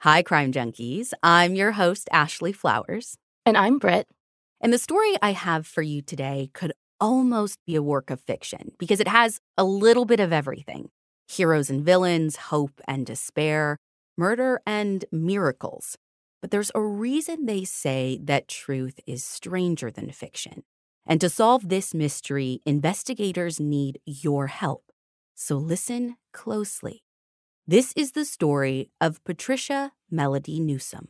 Hi, Crime Junkies. I'm your host, Ashley Flowers. And I'm Britt. And the story I have for you today could almost be a work of fiction because it has a little bit of everything. Heroes and villains, hope and despair, murder and miracles. But there's a reason they say that truth is stranger than fiction. And to solve this mystery, investigators need your help. So listen closely. This is the story of Patricia Melody Newsome.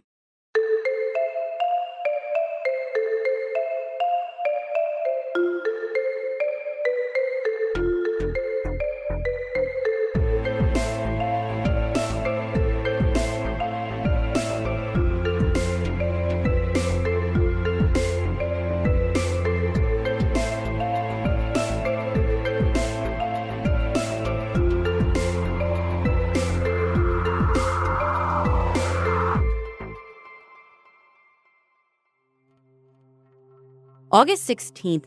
August 16th,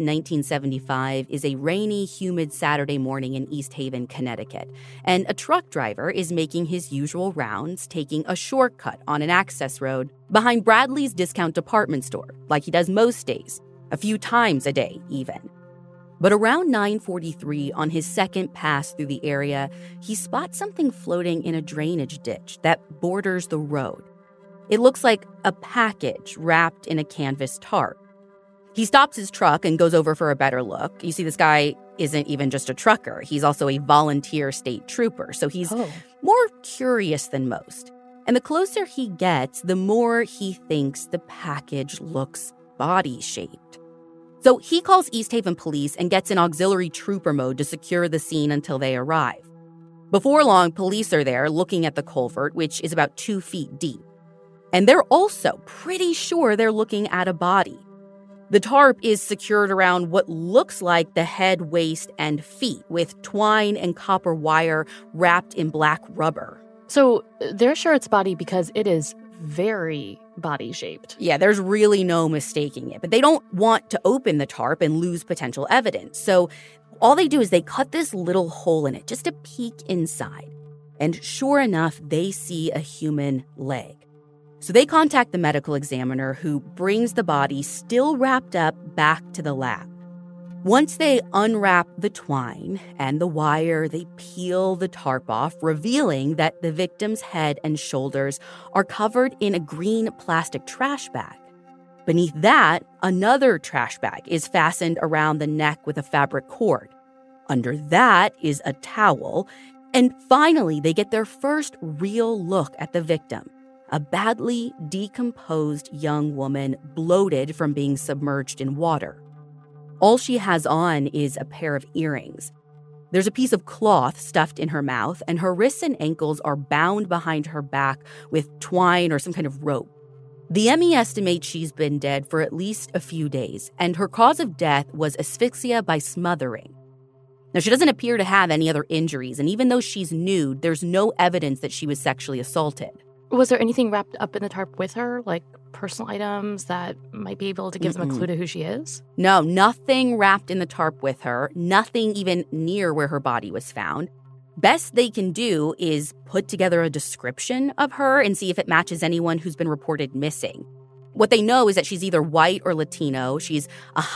1975 is a rainy, humid Saturday morning in East Haven, Connecticut, and a truck driver is making his usual rounds, taking a shortcut on an access road behind Bradley's discount department store, like he does most days, a few times a day even. But around 9:43 on his second pass through the area, he spots something floating in a drainage ditch that borders the road. It looks like a package wrapped in a canvas tarp. He stops his truck and goes over for a better look. You see, this guy isn't even just a trucker. He's also a volunteer state trooper, so he's more curious than most. And the closer he gets, the more he thinks the package looks body-shaped. So he calls East Haven police and gets in auxiliary trooper mode to secure the scene until they arrive. Before long, police are there looking at the culvert, which is about 2 feet deep. And they're also pretty sure they're looking at a body. The tarp is secured around what looks like the head, waist, and feet, with twine and copper wire wrapped in black rubber. So they're sure it's body because it is very body-shaped. Yeah, there's really no mistaking it. But they don't want to open the tarp and lose potential evidence. So all they do is they cut this little hole in it just to peek inside. And sure enough, they see a human leg. So they contact the medical examiner, who brings the body still wrapped up back to the lab. Once they unwrap the twine and the wire, they peel the tarp off, revealing that the victim's head and shoulders are covered in a green plastic trash bag. Beneath that, another trash bag is fastened around the neck with a fabric cord. Under that is a towel. And finally, they get their first real look at the victim. A badly decomposed young woman, bloated from being submerged in water. All she has on is a pair of earrings. There's a piece of cloth stuffed in her mouth, and her wrists and ankles are bound behind her back with twine or some kind of rope. The ME estimates she's been dead for at least a few days, and her cause of death was asphyxia by smothering. Now, she doesn't appear to have any other injuries, and even though she's nude, there's no evidence that she was sexually assaulted. Was there anything wrapped up in the tarp with her, like personal items that might be able to give them a clue to who she is? No, nothing wrapped in the tarp with her, nothing even near where her body was found. Best they can do is put together a description of her and see if it matches anyone who's been reported missing. What they know is that she's either white or Latino. She's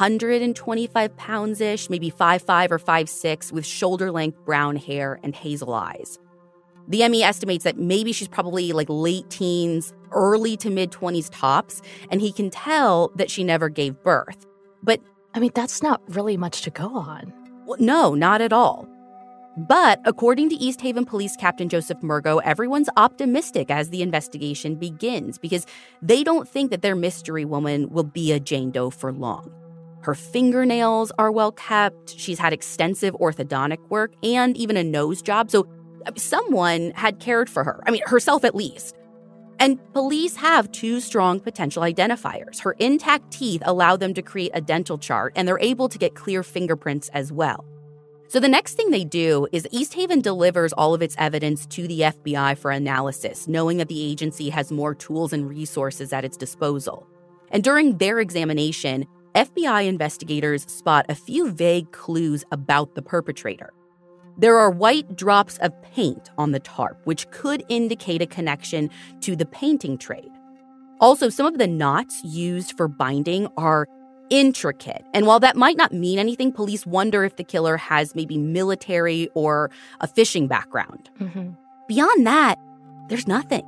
125 pounds-ish, maybe 5'5" or 5'6", with shoulder-length brown hair and hazel eyes. The ME estimates that maybe she's probably like late teens, early to mid-20s tops, and he can tell that she never gave birth. But, I mean, that's not really much to go on. Well, no, not at all. But according to East Haven Police Captain Joseph Murgo, everyone's optimistic as the investigation begins because they don't think that their mystery woman will be a Jane Doe for long. Her fingernails are well kept, she's had extensive orthodontic work, and even a nose job, so someone had cared for her. I mean, herself at least. And police have 2 strong potential identifiers. Her intact teeth allow them to create a dental chart, and they're able to get clear fingerprints as well. So the next thing they do is East Haven delivers all of its evidence to the FBI for analysis, knowing that the agency has more tools and resources at its disposal. And during their examination, FBI investigators spot a few vague clues about the perpetrator. there are white drops of paint on the tarp, which could indicate a connection to the painting trade. Also, some of the knots used for binding are intricate. And while that might not mean anything, police wonder if the killer has maybe military or a fishing background. Mm-hmm. Beyond that, there's nothing.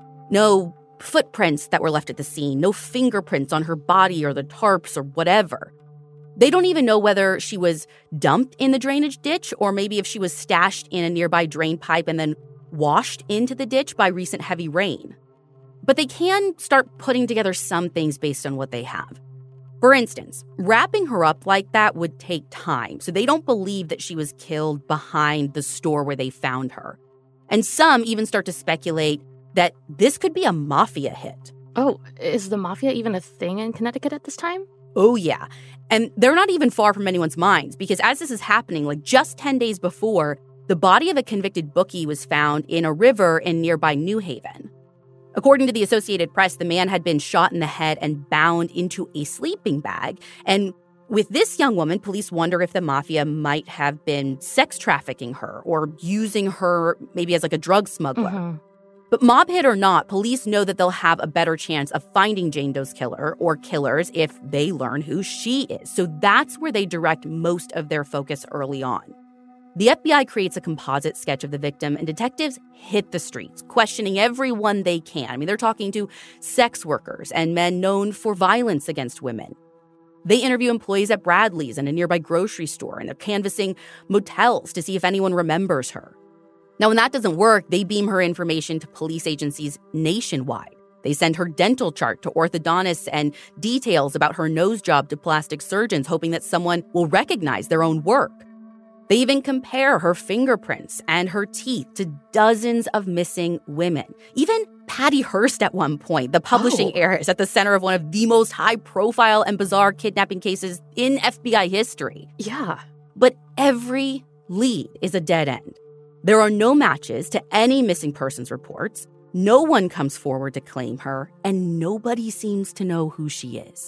No footprints that were left at the scene, no fingerprints on her body or the tarps or whatever. They don't even know whether she was dumped in the drainage ditch or maybe if she was stashed in a nearby drain pipe and then washed into the ditch by recent heavy rain. But they can start putting together some things based on what they have. For instance, wrapping her up like that would take time, so they don't believe that she was killed behind the store where they found her. And some even start to speculate that this could be a mafia hit. Oh, is the mafia even a thing in Connecticut at this time? Oh, yeah. And they're not even far from anyone's minds, because as this is happening, like just 10 days before, the body of a convicted bookie was found in a river in nearby New Haven. According to the Associated Press, the man had been shot in the head and bound into a sleeping bag. And with this young woman, police wonder if the mafia might have been sex trafficking her or using her maybe as like a drug smuggler. Mm-hmm. But mob hit or not, police know that they'll have a better chance of finding Jane Doe's killer or killers if they learn who she is. So that's where they direct most of their focus early on. The FBI creates a composite sketch of the victim, and detectives hit the streets, questioning everyone they can. I mean, they're talking to sex workers and men known for violence against women. They interview employees at Bradley's and a nearby grocery store, and they're canvassing motels to see if anyone remembers her. Now, when that doesn't work, they beam her information to police agencies nationwide. They send her dental chart to orthodontists and details about her nose job to plastic surgeons, hoping that someone will recognize their own work. They even compare her fingerprints and her teeth to dozens of missing women. Even Patty Hearst at one point, the publishing heiress at the center of one of the most high-profile and bizarre kidnapping cases in FBI history. Yeah. But every lead is a dead end. There are no matches to any missing persons reports. No one comes forward to claim her, and nobody seems to know who she is.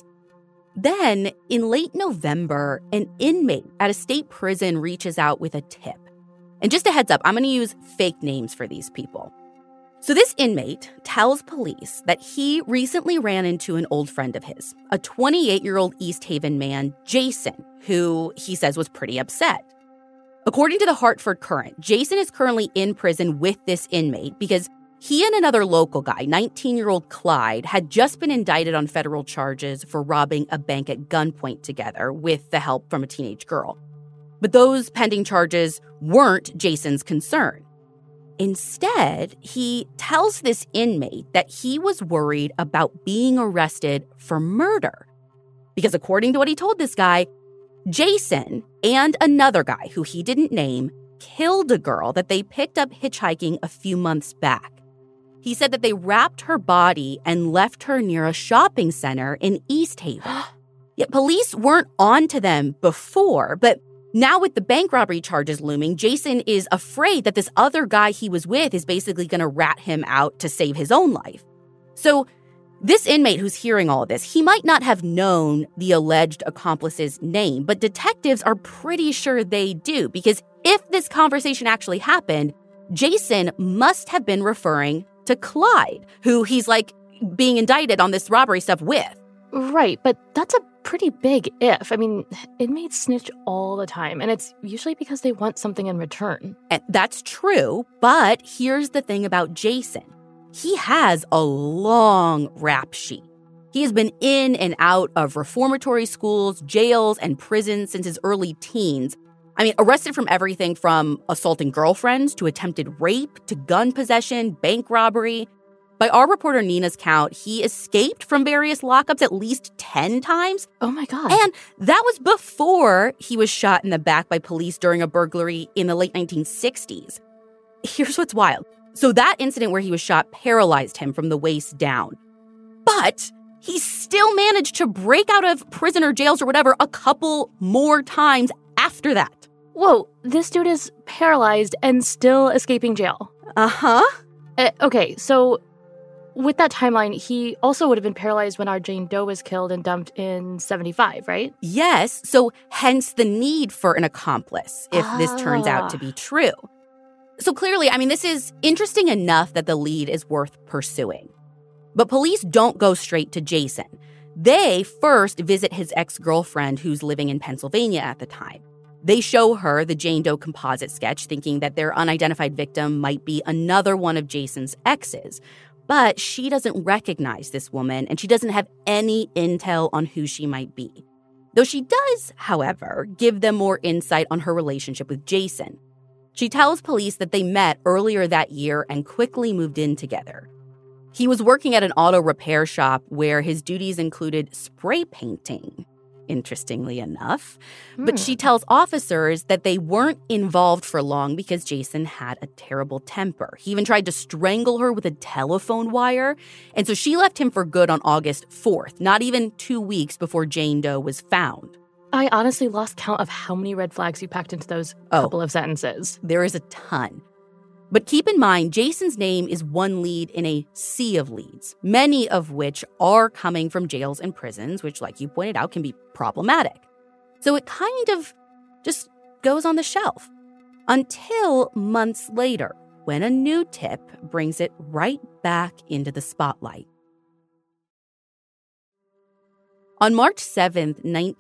Then, in late November, an inmate at a state prison reaches out with a tip. And just a heads up, I'm going to use fake names for these people. So this inmate tells police that he recently ran into an old friend of his, a 28-year-old East Haven man, Jason, who he says was pretty upset. According to the Hartford Courant, Jason is currently in prison with this inmate because he and another local guy, 19-year-old Clyde, had just been indicted on federal charges for robbing a bank at gunpoint together with the help from a teenage girl. But those pending charges weren't Jason's concern. Instead, he tells this inmate that he was worried about being arrested for murder. Because according to what he told this guy, Jason and another guy who he didn't name killed a girl that they picked up hitchhiking a few months back. He said that they wrapped her body and left her near a shopping center in East Haven. Yet police weren't on to them before, but now with the bank robbery charges looming, Jason is afraid that this other guy he was with is basically going to rat him out to save his own life. So this inmate who's hearing all of this, he might not have known the alleged accomplice's name, but detectives are pretty sure they do, because if this conversation actually happened, Jason must have been referring to Clyde, who he's like being indicted on this robbery stuff with. Right, but that's a pretty big if. I mean, inmates snitch all the time, and it's usually because they want something in return. And that's true, but here's the thing about Jason. He has a long rap sheet. He has been in and out of reformatory schools, jails, and prisons since his early teens. I mean, arrested from everything from assaulting girlfriends to attempted rape to gun possession, bank robbery. By our reporter Nina's count, he escaped from various lockups at least 10 times. Oh my God. And that was before he was shot in the back by police during a burglary in the late 1960s. Here's what's wild. So that incident where he was shot paralyzed him from the waist down. But he still managed to break out of prison or jails or whatever a couple more times after that. Whoa, this dude is paralyzed and still escaping jail. Uh-huh. Okay, so with that timeline, he also would have been paralyzed when our Jane Doe was killed and dumped in 75, right? Yes, so hence the need for an accomplice if this turns out to be true. So clearly, this is interesting enough that the lead is worth pursuing. But police don't go straight to Jason. They first visit his ex-girlfriend who's living in Pennsylvania at the time. They show her the Jane Doe composite sketch, thinking that their unidentified victim might be another one of Jason's exes. But she doesn't recognize this woman, and she doesn't have any intel on who she might be. Though she does, however, give them more insight on her relationship with Jason. She tells police that they met earlier that year and quickly moved in together. He was working at an auto repair shop where his duties included spray painting, interestingly enough. But she tells officers that they weren't involved for long because Jason had a terrible temper. He even tried to strangle her with a telephone wire. And so she left him for good on August 4th, not even 2 weeks before Jane Doe was found. I honestly lost count of how many red flags you packed into those couple of sentences. There is a ton. But keep in mind, Jason's name is one lead in a sea of leads, many of which are coming from jails and prisons, which, like you pointed out, can be problematic. So it kind of just goes on the shelf until months later, when a new tip brings it right back into the spotlight. On March 7th,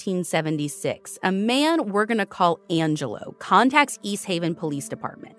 1976, a man we're going to call Angelo contacts East Haven Police Department.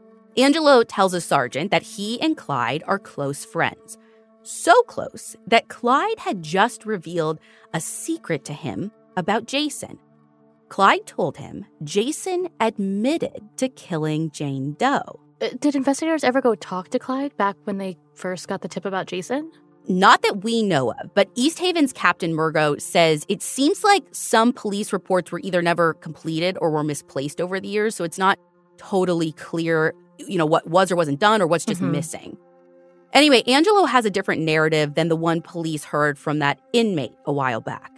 Angelo tells a sergeant that he and Clyde are close friends. So close that Clyde had just revealed a secret to him about Jason. Clyde told him Jason admitted to killing Jane Doe. Did investigators ever go talk to Clyde back when they first got the tip about Jason? Not that we know of, but East Haven's Captain Murgo says it seems like some police reports were either never completed or were misplaced over the years, so it's not totally clear what was or wasn't done or what's just missing. Anyway, Angelo has a different narrative than the one police heard from that inmate a while back.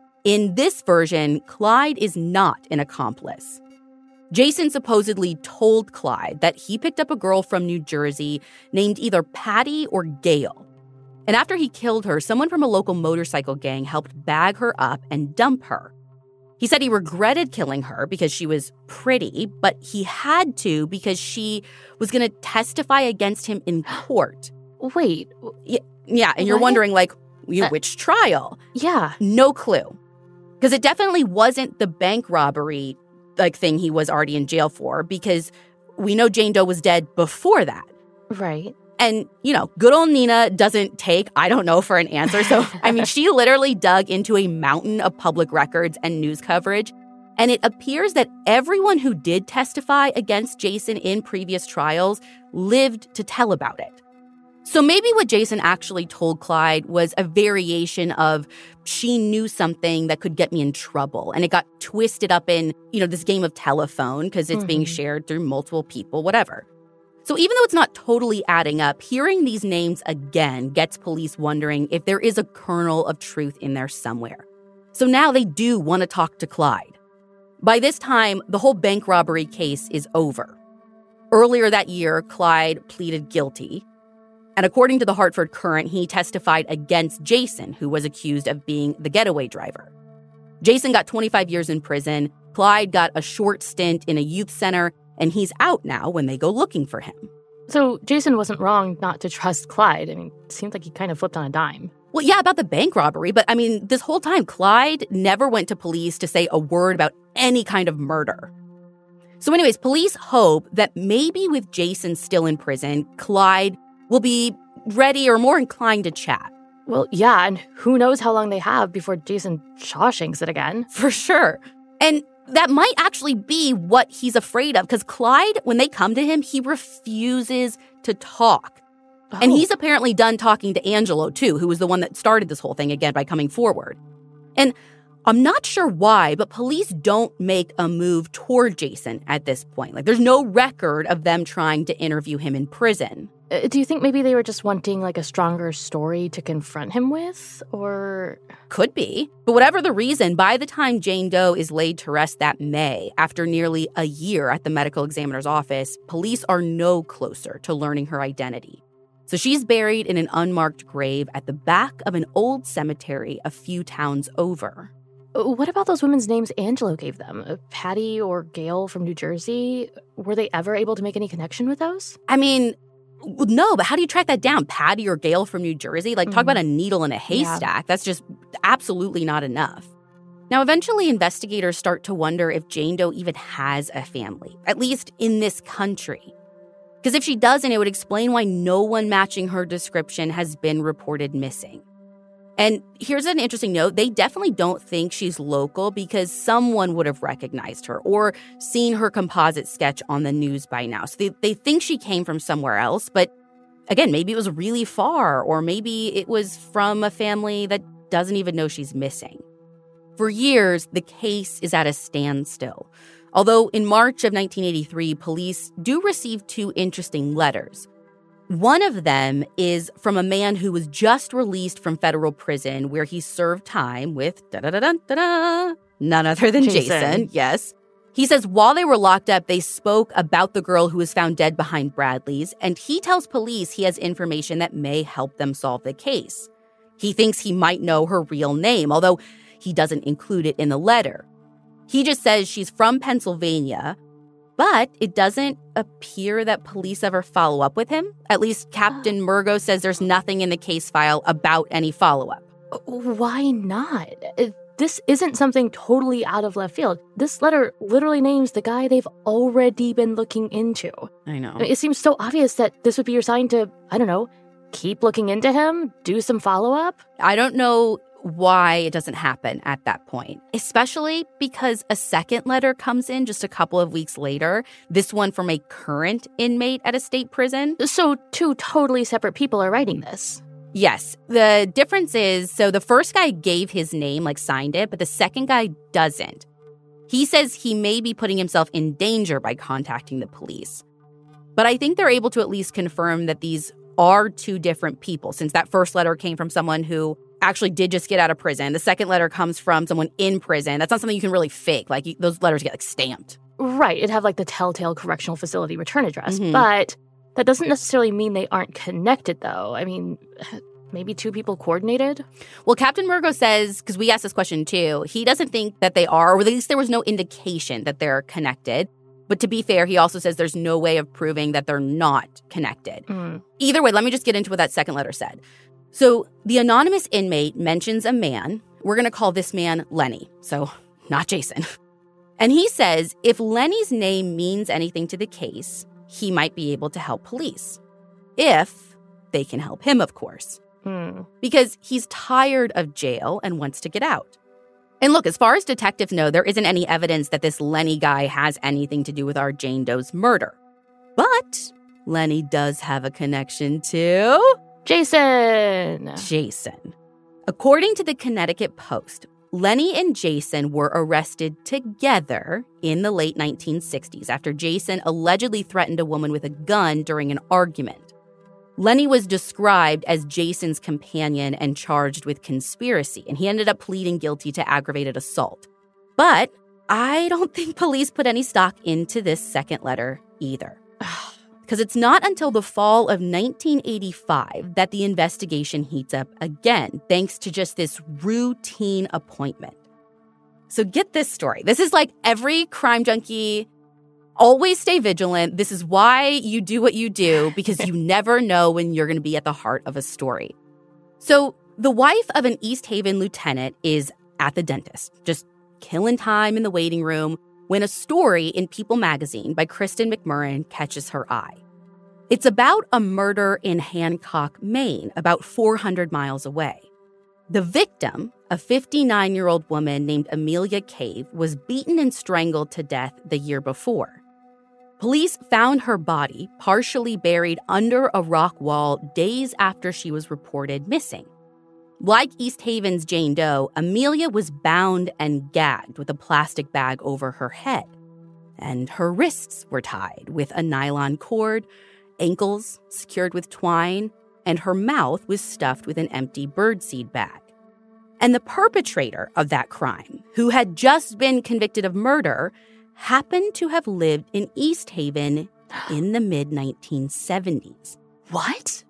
In this version, Clyde is not an accomplice. Jason supposedly told Clyde that he picked up a girl from New Jersey named either Patty or Gail. And after he killed her, someone from a local motorcycle gang helped bag her up and dump her. He said he regretted killing her because she was pretty, but he had to because she was going to testify against him in court. Wait. Yeah, and you're wondering, which trial? Yeah. No clue. Because it definitely wasn't the bank robbery thing he was already in jail for, because we know Jane Doe was dead before that. Right. And, good old Nina doesn't take, I don't know, for an answer. So, she literally dug into a mountain of public records and news coverage. And it appears that everyone who did testify against Jason in previous trials lived to tell about it. So maybe what Jason actually told Clyde was a variation of, she knew something that could get me in trouble. And it got twisted up in, this game of telephone because it's being shared through multiple people, whatever. So even though it's not totally adding up, hearing these names again gets police wondering if there is a kernel of truth in there somewhere. So now they do want to talk to Clyde. By this time, the whole bank robbery case is over. Earlier that year, Clyde pleaded guilty. And according to the Hartford Courant, he testified against Jason, who was accused of being the getaway driver. Jason got 25 years in prison. Clyde got a short stint in a youth center, and he's out now when they go looking for him. So Jason wasn't wrong not to trust Clyde. It seemed like he kind of flipped on a dime. Well, yeah, about the bank robbery, but this whole time, Clyde never went to police to say a word about any kind of murder. So anyways, police hope that maybe with Jason still in prison, Clyde will be ready or more inclined to chat. Well, yeah, and who knows how long they have before Jason Shawshanks it again. For sure. And that might actually be what he's afraid of, because Clyde, when they come to him, he refuses to talk. Oh. And he's apparently done talking to Angelo, too, who was the one that started this whole thing again by coming forward. And I'm not sure why, but police don't make a move toward Jason at this point. There's no record of them trying to interview him in prison. Do you think maybe they were just wanting a stronger story to confront him with, or? Could be. But whatever the reason, by the time Jane Doe is laid to rest that May, after nearly a year at the medical examiner's office, police are no closer to learning her identity. So she's buried in an unmarked grave at the back of an old cemetery a few towns over. What about those women's names Angelo gave them? Patty or Gail from New Jersey? Were they ever able to make any connection with those? I mean, no, but how do you track that down? Patty or Gail from New Jersey? Like, talk about a needle in a haystack. Yeah. That's just absolutely not enough. Now, eventually, investigators start to wonder if Jane Doe even has a family, at least in this country. Because if she doesn't, it would explain why no one matching her description has been reported missing. And here's an interesting note. They definitely don't think she's local because someone would have recognized her or seen her composite sketch on the news by now. So they think she came from somewhere else. But again, maybe it was really far, or maybe it was from a family that doesn't even know she's missing. For years, the case is at a standstill. Although in March of 1983, police do receive two interesting letters. One of them is from a man who was just released from federal prison where he served time with none other than Jason. Yes. He says while they were locked up, they spoke about the girl who was found dead behind Bradley's, and he tells police he has information that may help them solve the case. He thinks he might know her real name, although he doesn't include it in the letter. He just says she's from Pennsylvania, but it doesn't appear that police ever follow up with him. At least Captain Murgo says there's nothing in the case file about any follow-up. Why not? This isn't something totally out of left field. This letter literally names the guy they've already been looking into. I know. It seems so obvious that this would be your sign to, I don't know, keep looking into him, do some follow-up. I don't know why it doesn't happen at that point, especially because a second letter comes in just a couple of weeks later, this one from a current inmate at a state prison. So two totally separate people are writing this. Yes. The difference is, so the first guy gave his name, like signed it, but the second guy doesn't. He says he may be putting himself in danger by contacting the police. But I think they're able to at least confirm that these are two different people, since that first letter came from someone who actually did just get out of prison. The second letter comes from someone in prison. That's not something you can really fake. Like, those letters get, like, stamped. Right. It'd have, like, the Telltale Correctional Facility return address. Mm-hmm. But that doesn't necessarily mean they aren't connected, though. I mean, maybe two people coordinated? Well, Captain Murgo says, because we asked this question too, he doesn't think that they are, or at least there was no indication that they're connected. But to be fair, he also says there's no way of proving that they're not connected. Either way, let me just get into what that second letter said. So the anonymous inmate mentions a man. We're going to call this man Lenny, so not Jason. And he says if Lenny's name means anything to the case, he might be able to help police. If they can help him, of course. Because he's tired of jail and wants to get out. And look, as far as detectives know, there isn't any evidence that this Lenny guy has anything to do with our Jane Doe's murder. But Lenny does have a connection to Jason. According to the Connecticut Post, Lenny and Jason were arrested together in the late 1960s after Jason allegedly threatened a woman with a gun during an argument. Lenny was described as Jason's companion and charged with conspiracy, and he ended up pleading guilty to aggravated assault. But I don't think police put any stock into this second letter either. Because it's not until the fall of 1985 that the investigation heats up again, thanks to just this routine appointment. So get this story. This is like every crime junkie. Always stay vigilant. This is why you do what you do, because you never know when you're going to be at the heart of a story. So the wife of an East Haven lieutenant is at the dentist, just killing time in the waiting room, when a story in People magazine by Kristen McMurran catches her eye. It's about a murder in Hancock, Maine, about 400 miles away. The victim, a 59-year-old woman named Amelia Cave, was beaten and strangled to death the year before. Police found her body partially buried under a rock wall days after she was reported missing. Like East Haven's Jane Doe, Amelia was bound and gagged with a plastic bag over her head. And her wrists were tied with a nylon cord, ankles secured with twine, and her mouth was stuffed with an empty birdseed bag. And the perpetrator of that crime, who had just been convicted of murder, happened to have lived in East Haven in the mid-1970s. What?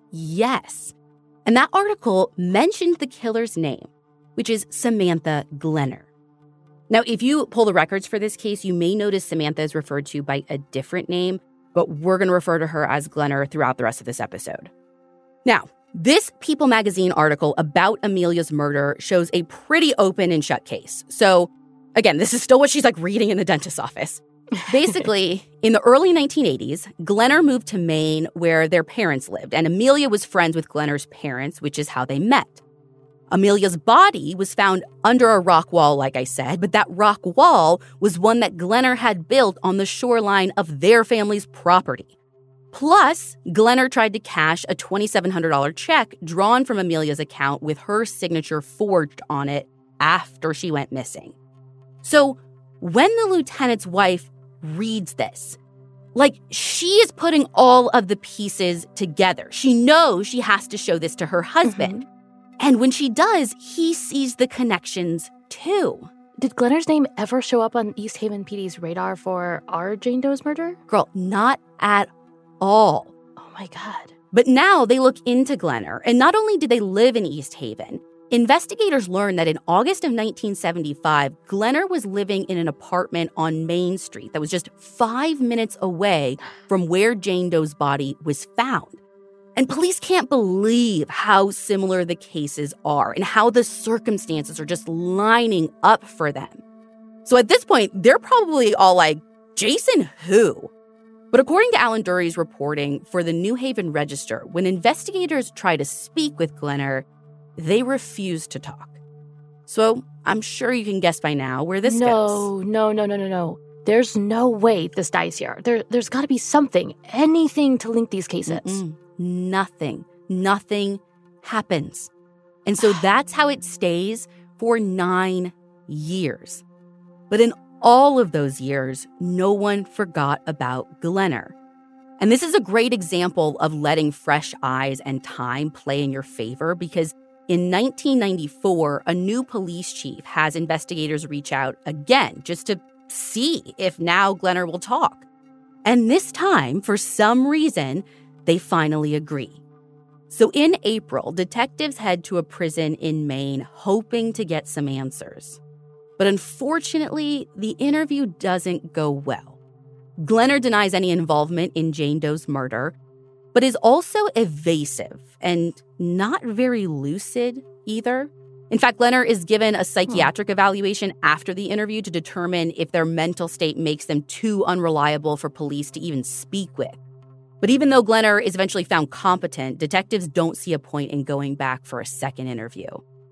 Yes. And that article mentioned the killer's name, which is Samantha Glenner. Now, if you pull the records for this case, you may notice Samantha is referred to by a different name, but we're going to refer to her as Glenner throughout the rest of this episode. Now, this People magazine article about Amelia's murder shows a pretty open and shut case. So, again, this is still what she's like reading in the dentist's office. Basically, in the early 1980s, Glenner moved to Maine where their parents lived, and Amelia was friends with Glenner's parents, which is how they met. Amelia's body was found under a rock wall, like I said, but that rock wall was one that Glenner had built on the shoreline of their family's property. Plus, Glenner tried to cash a $2,700 check drawn from Amelia's account with her signature forged on it after she went missing. So, when the lieutenant's wife reads this, like, she is putting all of the pieces together. She knows she has to show this to her husband. Mm-hmm. And when she does, he sees the connections, too. Did Glenner's name ever show up on East Haven PD's radar for our Jane Doe's murder? Girl, not at all. Oh, my God. But now they look into Glenner, and not only did they live in East Haven, investigators learned that in August of 1975, Glenner was living in an apartment on Main Street that was just 5 minutes away from where Jane Doe's body was found. And police can't believe how similar the cases are and how the circumstances are just lining up for them. So at this point, they're probably all like, Jason who? But according to Alan Dury's reporting for the New Haven Register, when investigators try to speak with Glenner, they refuse to talk. So I'm sure you can guess by now where this goes. No. There's no way this dies here. There's got to be something, anything to link these cases. Mm-mm. Nothing happens. And so that's how it stays for 9 years. But in all of those years, no one forgot about Glenner. And this is a great example of letting fresh eyes and time play in your favor, because in 1994, a new police chief has investigators reach out again just to see if now Glenner will talk. And this time, for some reason, they finally agree. So in April, detectives head to a prison in Maine hoping to get some answers. But unfortunately, the interview doesn't go well. Glenner denies any involvement in Jane Doe's murder, but is also evasive and not very lucid either. In fact, Glenner is given a psychiatric evaluation after the interview to determine if their mental state makes them too unreliable for police to even speak with. But even though Glenner is eventually found competent, detectives don't see a point in going back for a second interview.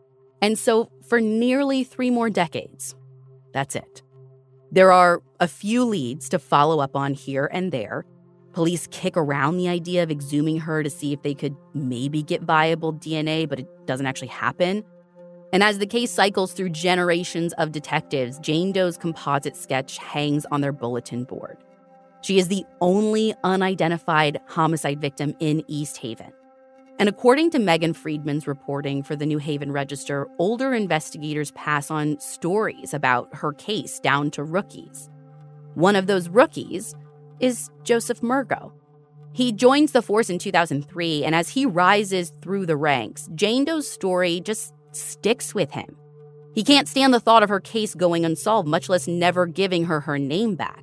And so for nearly 3 more decades, that's it. There are a few leads to follow up on here and there. Police kick around the idea of exhuming her to see if they could maybe get viable DNA, but it doesn't actually happen. And as the case cycles through generations of detectives, Jane Doe's composite sketch hangs on their bulletin board. She is the only unidentified homicide victim in East Haven. And according to Megan Friedman's reporting for the New Haven Register, older investigators pass on stories about her case down to rookies. One of those rookies is Joseph Murgo. He joins the force in 2003, and as he rises through the ranks, Jane Doe's story just sticks with him. He can't stand the thought of her case going unsolved, much less never giving her her name back.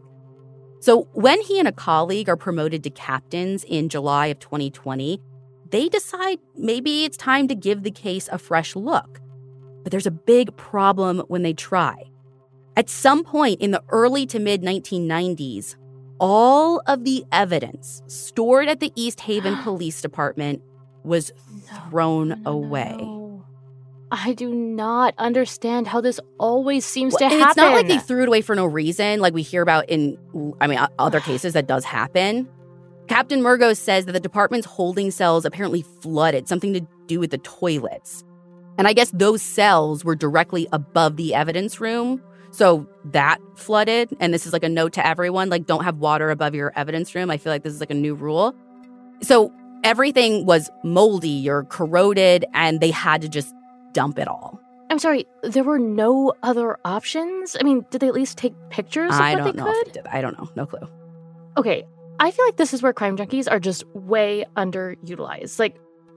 So when he and a colleague are promoted to captains in July of 2020, they decide maybe it's time to give the case a fresh look. But there's a big problem when they try. At some point in the early to mid-1990s, all of the evidence stored at the East Haven Police Department was thrown away. I do not understand how this always seems to happen. It's not like they threw it away for no reason, like we hear about in, other cases that does happen. Captain Murgo says that the department's holding cells apparently flooded, something to do with the toilets. And I guess those cells were directly above the evidence room, so that flooded. And this is like a note to everyone, like, don't have water above your evidence room. I feel like this is like a new rule. So everything was moldy or corroded, and they had to just dump it all. I'm sorry, there were no other options? I mean, did they at least take pictures of what they could? If they did. I don't know. No clue. Okay, I feel like this is where crime junkies are just way underutilized. Like,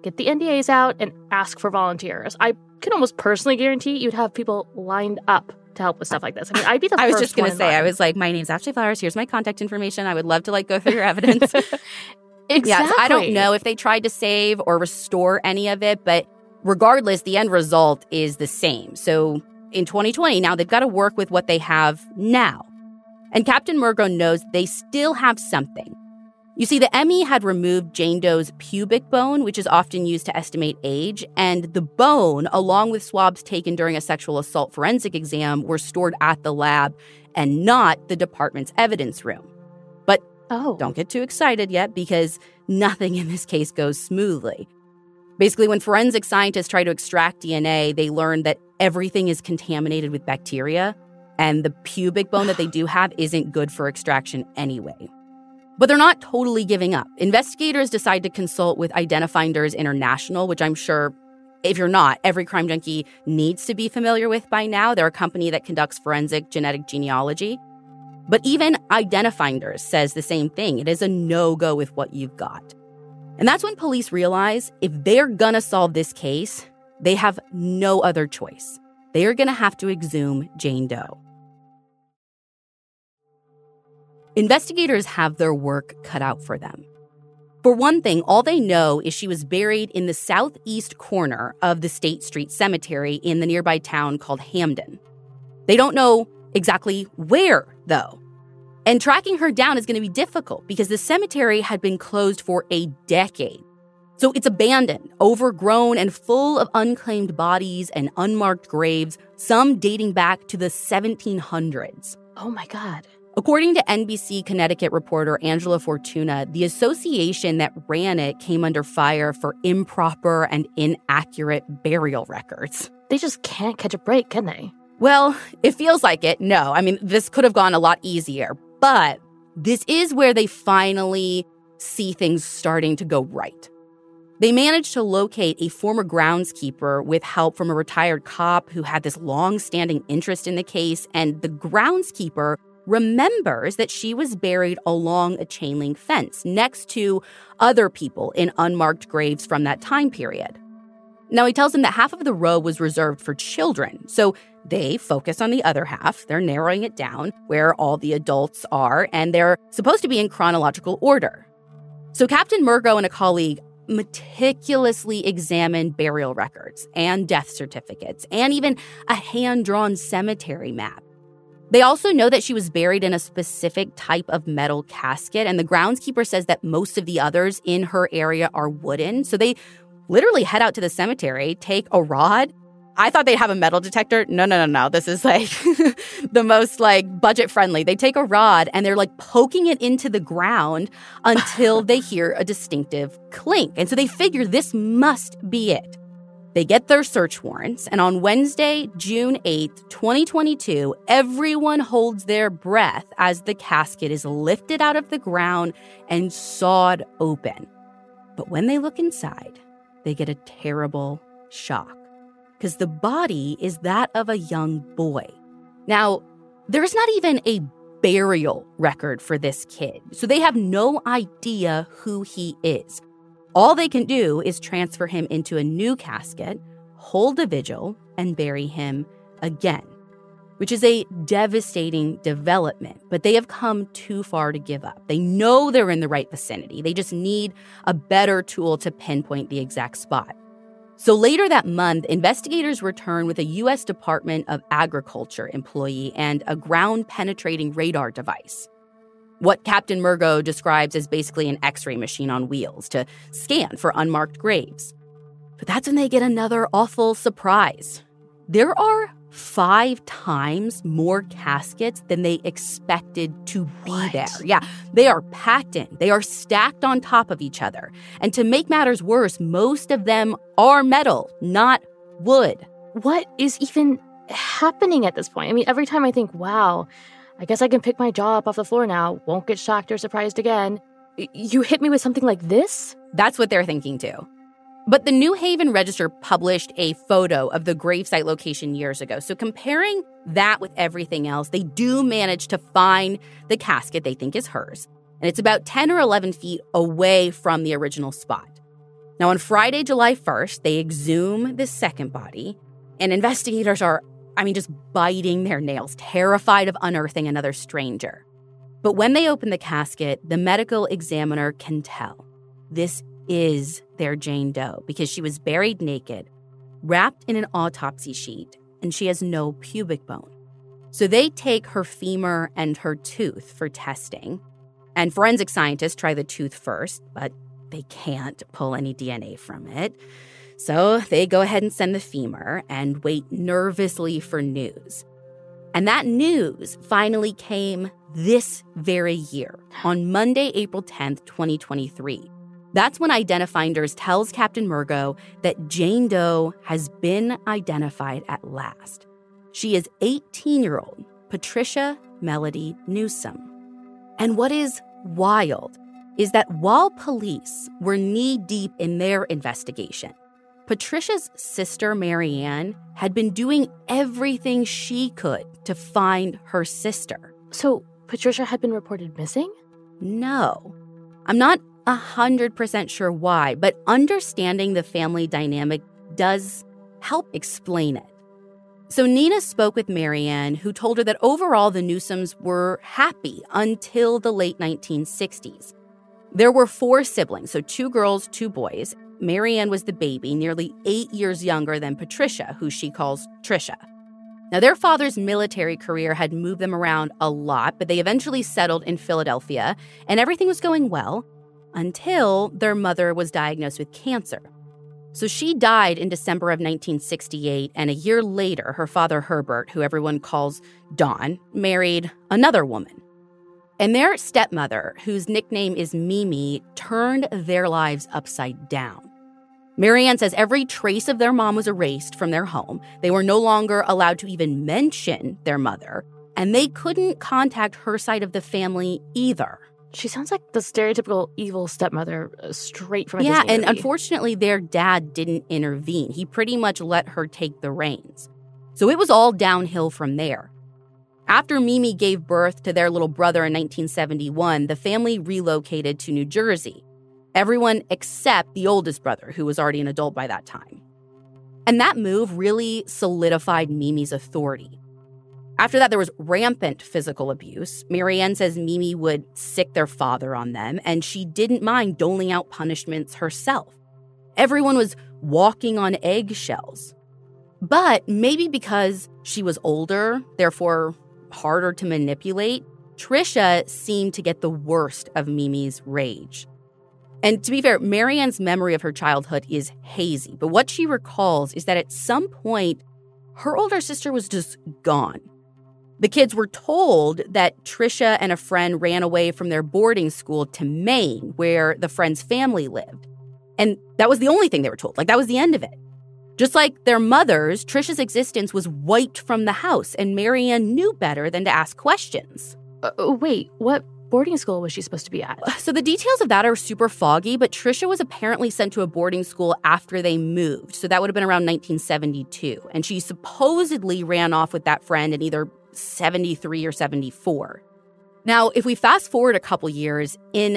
get the NDAs out and ask for volunteers. I can almost personally guarantee you'd have people lined up to help with stuff like this. I mean, I'd be the first I was just going to say, line. I was like, my name's Ashley Flowers. Here's my contact information. I would love to go through your evidence. Exactly. Yes, I don't know if they tried to save or restore any of it, but regardless, the end result is the same. So in 2020, now they've got to work with what they have now. And Captain Murgo knows they still have something. You see, the ME had removed Jane Doe's pubic bone, which is often used to estimate age, and the bone, along with swabs taken during a sexual assault forensic exam, were stored at the lab and not the department's evidence room. But don't get too excited yet, because nothing in this case goes smoothly. Basically, when forensic scientists try to extract DNA, they learn that everything is contaminated with bacteria, and the pubic bone that they do have isn't good for extraction anyway. But they're not totally giving up. Investigators decide to consult with Identifinders International, which I'm sure, if you're not, every crime junkie needs to be familiar with by now. They're a company that conducts forensic genetic genealogy. But even Identifinders says the same thing. It is a no-go with what you've got. And that's when police realize if they're gonna solve this case, they have no other choice. They are gonna have to exhume Jane Doe. Investigators have their work cut out for them. For one thing, all they know is she was buried in the southeast corner of the State Street Cemetery in the nearby town called Hamden. They don't know exactly where, though. And tracking her down is going to be difficult because the cemetery had been closed for a decade. So it's abandoned, overgrown, and full of unclaimed bodies and unmarked graves, some dating back to the 1700s. Oh my God. According to NBC Connecticut reporter Angela Fortuna, the association that ran it came under fire for improper and inaccurate burial records. They just can't catch a break, can they? Well, it feels like it. No, I mean, this could have gone a lot easier. But this is where they finally see things starting to go right. They managed to locate a former groundskeeper with help from a retired cop who had this long-standing interest in the case, and the groundskeeper remembers that she was buried along a chain link fence next to other people in unmarked graves from that time period. Now, he tells him that half of the row was reserved for children, so they focus on the other half. They're narrowing it down where all the adults are, and they're supposed to be in chronological order. So Captain Murgo and a colleague meticulously examined burial records and death certificates and even a hand-drawn cemetery map. They also know that she was buried in a specific type of metal casket, and the groundskeeper says that most of the others in her area are wooden. So they literally head out to the cemetery, take a rod. I thought they'd have a metal detector. No. This is the most budget friendly. They take a rod and they're poking it into the ground until they hear a distinctive clink. And so they figure this must be it. They get their search warrants, and on Wednesday, June 8th, 2022, everyone holds their breath as the casket is lifted out of the ground and sawed open. But when they look inside, they get a terrible shock, because the body is that of a young boy. Now, there's not even a burial record for this kid, so they have no idea who he is. All they can do is transfer him into a new casket, hold a vigil, and bury him again, which is a devastating development, but they have come too far to give up. They know they're in the right vicinity. They just need a better tool to pinpoint the exact spot. So later that month, investigators return with a U.S. Department of Agriculture employee and a ground-penetrating radar device. What Captain Murgo describes as basically an X-ray machine on wheels to scan for unmarked graves. But that's when they get another awful surprise. There are 5 times more caskets than they expected to be there. Yeah, they are packed in. They are stacked on top of each other. And to make matters worse, most of them are metal, not wood. What is even happening at this point? I mean, every time I think, wow, I guess I can pick my jaw up off the floor now, won't get shocked or surprised again. You hit me with something like this? That's what they're thinking too. But the New Haven Register published a photo of the gravesite location years ago. So comparing that with everything else, they do manage to find the casket they think is hers. And it's about 10 or 11 feet away from the original spot. Now, on Friday, July 1st, they exhume this second body, and investigators are, just biting their nails, terrified of unearthing another stranger. But when they open the casket, the medical examiner can tell this is their Jane Doe because she was buried naked, wrapped in an autopsy sheet, and she has no pubic bone. So they take her femur and her tooth for testing, and forensic scientists try the tooth first, but they can't pull any DNA from it. So they go ahead and send the femur and wait nervously for news. And that news finally came this very year, on Monday, April 10th, 2023. That's when Identifinders tells Captain Murgo that Jane Doe has been identified at last. She is 18-year-old Patricia Melody Newsome. And what is wild is that while police were knee-deep in their investigation, Patricia's sister, Marianne, had been doing everything she could to find her sister. So Patricia had been reported missing? No. I'm not 100% sure why, but understanding the family dynamic does help explain it. So Nina spoke with Marianne, who told her that overall the Newsomes were happy until the late 1960s. There were 4 siblings, so 2 girls, 2 boys. Marianne was the baby, nearly 8 years younger than Patricia, who she calls Trisha. Now, their father's military career had moved them around a lot, but they eventually settled in Philadelphia, and everything was going well until their mother was diagnosed with cancer. So she died in December of 1968, and a year later, her father, Herbert, who everyone calls Don, married another woman. And their stepmother, whose nickname is Mimi, turned their lives upside down. Marianne says every trace of their mom was erased from their home. They were no longer allowed to even mention their mother, and they couldn't contact her side of the family either. She sounds like the stereotypical evil stepmother straight from a Disney movie. And unfortunately, their dad didn't intervene. He pretty much let her take the reins. So it was all downhill from there. After Mimi gave birth to their little brother in 1971, the family relocated to New Jersey. Everyone except the oldest brother, who was already an adult by that time. And that move really solidified Mimi's authority. After that, there was rampant physical abuse. Marianne says Mimi would sick their father on them, and she didn't mind doling out punishments herself. Everyone was walking on eggshells. But maybe because she was older, therefore harder to manipulate, Trisha seemed to get the worst of Mimi's rage. And to be fair, Marianne's memory of her childhood is hazy, but what she recalls is that at some point, her older sister was just gone. The kids were told that Trisha and a friend ran away from their boarding school to Maine, where the friend's family lived. And that was the only thing they were told. That was the end of it. Just like their mothers, Trisha's existence was wiped from the house, and Marianne knew better than to ask questions. Wait, what boarding school was she supposed to be at? So the details of that are super foggy, but Trisha was apparently sent to a boarding school after they moved. So that would have been around 1972. And she supposedly ran off with that friend in either 73 or 74. Now, if we fast forward a couple years, in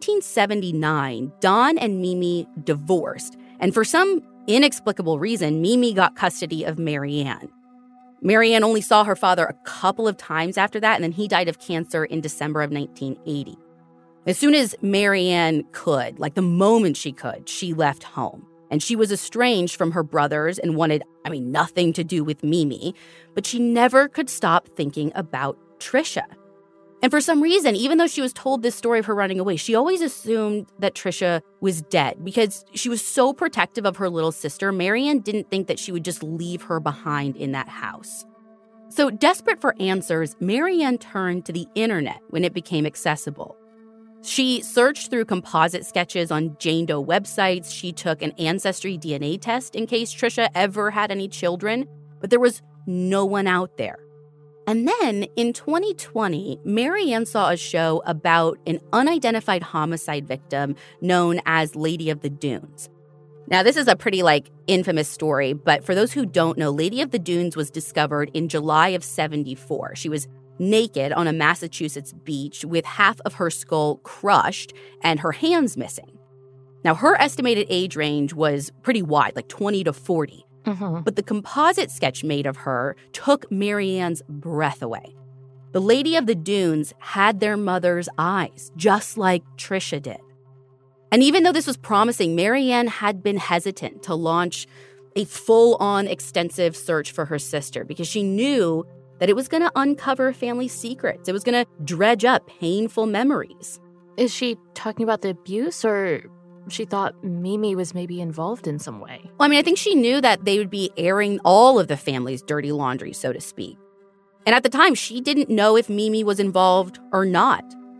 1979, Don and Mimi divorced. And for some inexplicable reason, Mimi got custody of Marianne. Marianne only saw her father a couple of times after that, and then he died of cancer in December of 1980. As soon as Marianne could, the moment she could, she left home. And she was estranged from her brothers and wanted, nothing to do with Mimi. But she never could stop thinking about Trisha. And for some reason, even though she was told this story of her running away, she always assumed that Trisha was dead because she was so protective of her little sister. Marianne didn't think that she would just leave her behind in that house. So desperate for answers, Marianne turned to the internet when it became accessible. She searched through composite sketches on Jane Doe websites. She took an ancestry DNA test in case Trisha ever had any children, but there was no one out there. And then in 2020, Marianne saw a show about an unidentified homicide victim known as Lady of the Dunes. Now, this is a pretty, infamous story, but for those who don't know, Lady of the Dunes was discovered in July of 74. She was naked on a Massachusetts beach with half of her skull crushed and her hands missing. Now, her estimated age range was pretty wide, like 20 to 40. But the composite sketch made of her took Marianne's breath away. The Lady of the Dunes had their mother's eyes, just like Trisha did. And even though this was promising, Marianne had been hesitant to launch a full-on extensive search for her sister because she knew that it was going to uncover family secrets. It was going to dredge up painful memories. Is she talking about the abuse, or she thought Mimi was maybe involved in some way? Well, I mean, I think she knew that they would be airing all of the family's dirty laundry, so to speak. And at the time, she didn't know if Mimi was involved or not.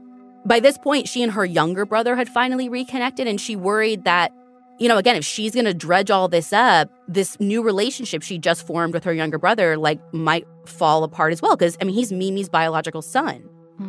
By this point, she and her younger brother had finally reconnected, and she worried that, you know, again, if she's going to dredge all this up, this new relationship she just formed with her younger brother, might fall apart as well, because, I mean, he's Mimi's biological son.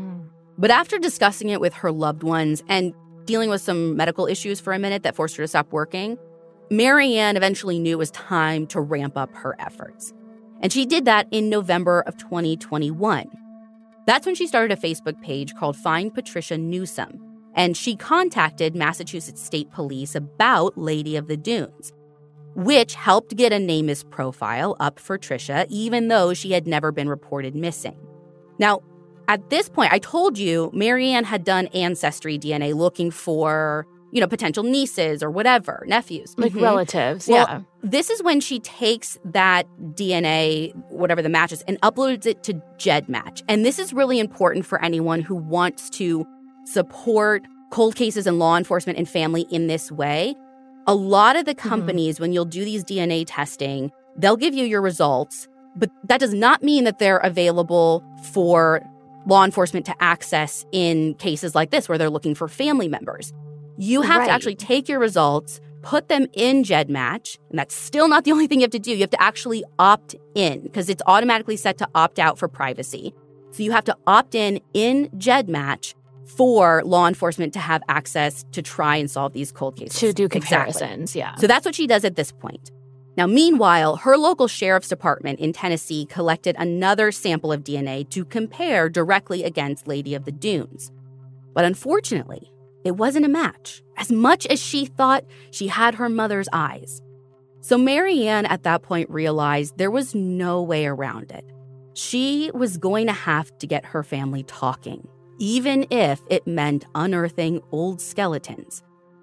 But after discussing it with her loved ones and dealing with some medical issues for a minute that forced her to stop working, Marianne eventually knew it was time to ramp up her efforts. And she did that in November of 2021. That's when she started a Facebook page called Find Patricia Newsome, and she contacted Massachusetts State Police about Lady of the Dunes, which helped get a NamUs profile up for Trisha, even though she had never been reported missing. Now, at this point, I told you Marianne had done ancestry DNA looking for, you know, potential nieces or whatever, nephews. Like relatives, well, yeah. This is when she takes that DNA, whatever the match is, and uploads it to GEDmatch. And this is really important for anyone who wants to support cold cases and law enforcement and family in this way. A lot of the companies, when you'll do these DNA testing, they'll give you your results, but that does not mean that they're available for law enforcement to access in cases like this where they're looking for family members. You have to actually take your results, put them in GEDmatch, and that's still not the only thing you have to do. You have to actually opt in because it's automatically set to opt out for privacy. So you have to opt in GEDmatch for law enforcement to have access to try and solve these cold cases. To do comparisons, yeah. So that's what she does at this point. Now, meanwhile, her local sheriff's department in Tennessee collected another sample of DNA to compare directly against Lady of the Dunes. But unfortunately, it wasn't a match, as much as she thought she had her mother's eyes. So Marianne at that point realized there was no way around it. She was going to have to get her family talking, even if it meant unearthing old skeletons,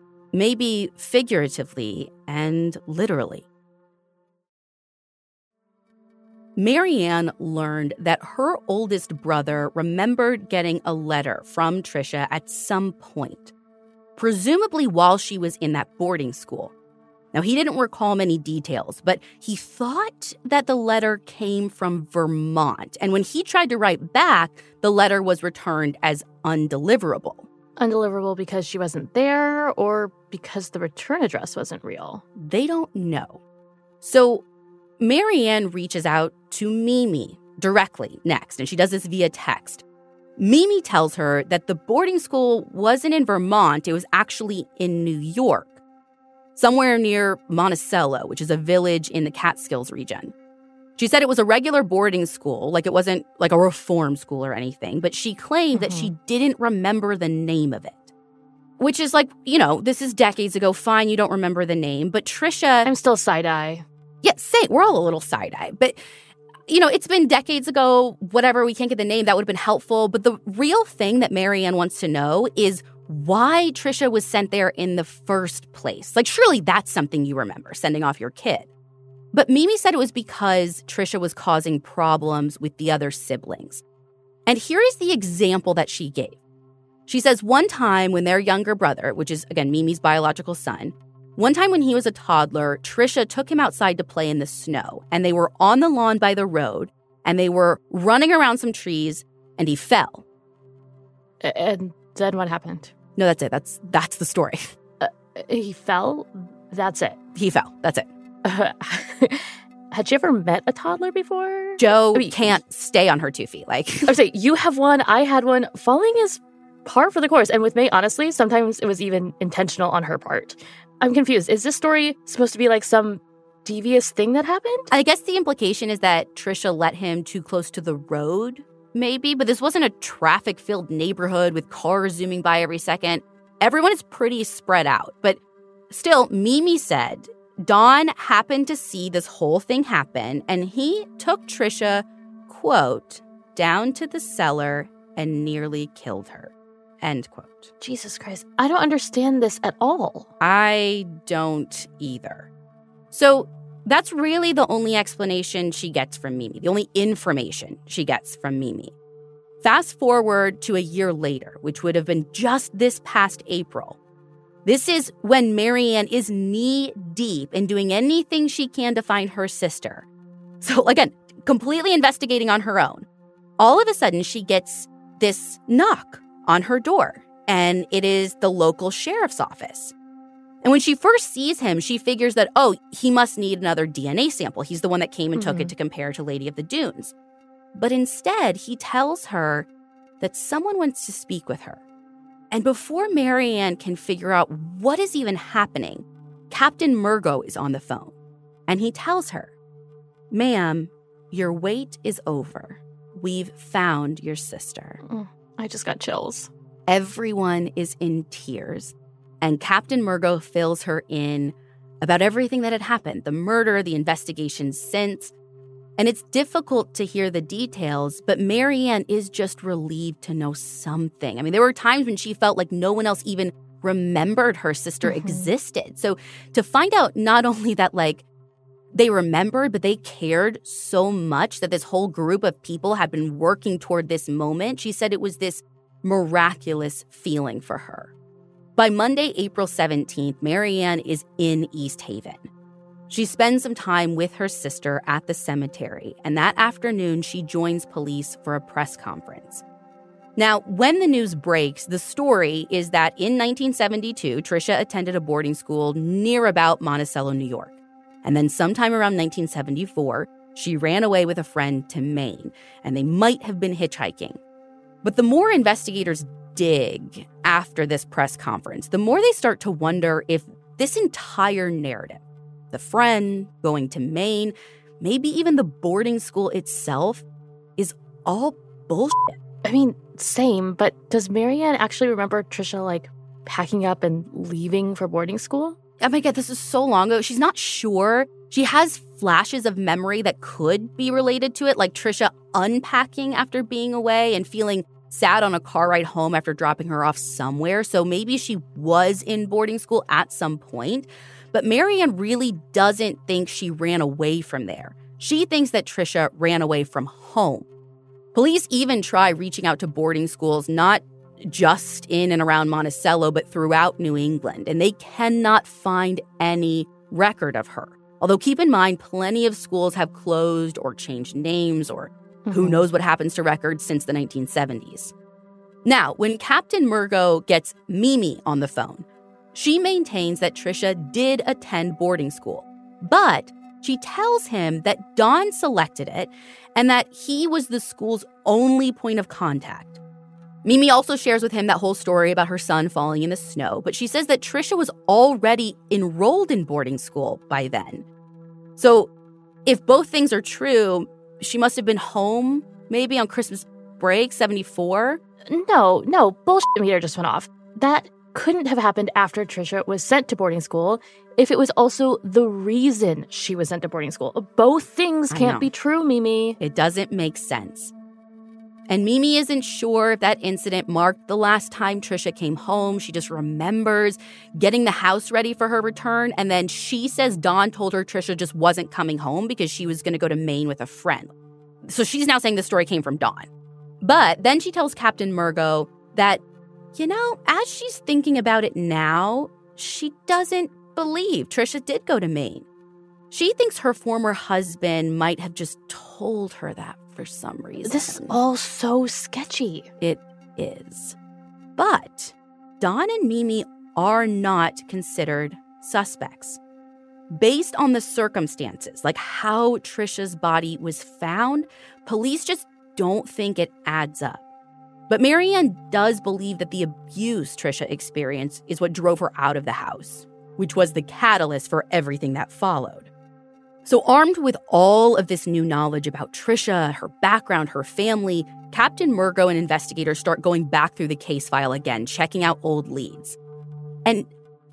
maybe figuratively and literally. Marianne learned that her oldest brother remembered getting a letter from Trisha at some point, presumably while she was in that boarding school. Now, he didn't recall many details, but he thought that the letter came from Vermont. And when he tried to write back, the letter was returned as undeliverable. Undeliverable because she wasn't there or because the return address wasn't real? They don't know. So Marianne reaches out to Mimi directly next, and she does this via text. Mimi tells her that the boarding school wasn't in Vermont, it was actually in New York, somewhere near Monticello, which is a village in the Catskills region. She said it was a regular boarding school, like it wasn't like a reform school or anything, but she claimed that she didn't remember the name of it. Which is like, you know, this is decades ago, fine, you don't remember the name, but Trisha... I'm still side-eye. Yeah, same. We're all a little side-eye. But, you know, it's been decades ago, whatever, we can't get the name. That would have been helpful. But the real thing that Marianne wants to know is why Trisha was sent there in the first place. Like, surely that's something you remember, sending off your kid. But Mimi said it was because Trisha was causing problems with the other siblings. And here is the example that she gave. She says one time when their younger brother, which is, again, Mimi's biological son, one time when he was a toddler, Trisha took him outside to play in the snow, and they were on the lawn by the road, and they were running around some trees, and he fell. And then what happened? No, that's it. That's the story. He fell? That's it? He fell. That's it. Had you ever met a toddler before? Jo can't stay on her 2 feet. Like, I would say, you have one, I had one. Falling is par for the course. And with me, honestly, sometimes it was even intentional on her part. I'm confused. Is this story supposed to be like some devious thing that happened? I guess the implication is that Trisha let him too close to the road, maybe. But this wasn't a traffic-filled neighborhood with cars zooming by every second. Everyone is pretty spread out. But Still, Mimi said Don happened to see this whole thing happen, and he took Trisha, quote, down to the cellar and nearly killed her, end quote. Jesus Christ, I don't understand this at all. I don't either. So that's really the only explanation she gets from Mimi, the only information she gets from Mimi. Fast forward to a year later, which would have been just this past April. This is when Marianne is knee-deep in doing anything she can to find her sister. So again, completely investigating on her own. All of a sudden, she gets this knock on her door, and it is the local sheriff's office. And when she first sees him, she figures that, oh, he must need another DNA sample. He's the one that came and took it to compare to Lady of the Dunes. But instead, he tells her that someone wants to speak with her. And before Marianne can figure out what is even happening, Captain Murgo is on the phone. And he tells her, "Ma'am, your wait is over. We've found your sister." I just got chills. Everyone is in tears. And Captain Murgo fills her in about everything that had happened, the murder, the investigations since. And it's difficult to hear the details, but Marianne is just relieved to know something. I mean, there were times when she felt like no one else even remembered her sister existed. So to find out not only that, like, they remembered, but they cared so much that this whole group of people had been working toward this moment, she said it was this miraculous feeling for her. By Monday, April 17th, Marianne is in East Haven. She spends some time with her sister at the cemetery, and that afternoon she joins police for a press conference. Now, when the news breaks, the story is that in 1972, Trisha attended a boarding school near about Monticello, New York. And then sometime around 1974, she ran away with a friend to Maine, and they might have been hitchhiking. But the more investigators dig after this press conference, the more they start to wonder if this entire narrative, the friend going to Maine, maybe even the boarding school itself, is all bullshit. I mean, same, but does Marianne actually remember Trisha, like, packing up and leaving for boarding school? Oh my God, this is so long ago. She's not sure. She has flashes of memory that could be related to it, like Trisha unpacking after being away and feeling sad on a car ride home after dropping her off somewhere. So maybe she was in boarding school at some point. But Marianne really doesn't think she ran away from there. She thinks that Trisha ran away from home. Police even try reaching out to boarding schools, not just in and around Monticello, but throughout New England, and they cannot find any record of her. Although keep in mind, plenty of schools have closed or changed names, or who knows what happens to records since the 1970s. Now, when Captain Murgo gets Mimi on the phone, she maintains that Trisha did attend boarding school, but she tells him that Don selected it and that he was the school's only point of contact. Mimi also shares with him that whole story about her son falling in the snow, but she says that Trisha was already enrolled in boarding school by then. So if both things are true, she must have been home maybe on Christmas break, 74? No, bullshit meter just went off. That couldn't have happened after Trisha was sent to boarding school if it was also the reason she was sent to boarding school. Both things can't be true, Mimi. It doesn't make sense. And Mimi isn't sure if that incident marked the last time Trisha came home. She just remembers getting the house ready for her return. And then she says Don told her Trisha just wasn't coming home because she was going to go to Maine with a friend. So she's now saying the story came from Don. But then she tells Captain Murgo that, you know, as she's thinking about it now, she doesn't believe Trisha did go to Maine. She thinks her former husband might have just told her that for some reason. This is all so sketchy. It is. But Don and Mimi are not considered suspects. Based on the circumstances, like how Trisha's body was found, police just don't think it adds up. But Marianne does believe that the abuse Trisha experienced is what drove her out of the house, which was the catalyst for everything that followed. So armed with all of this new knowledge about Trisha, her background, her family, Captain Murgo and investigators start going back through the case file again, checking out old leads. And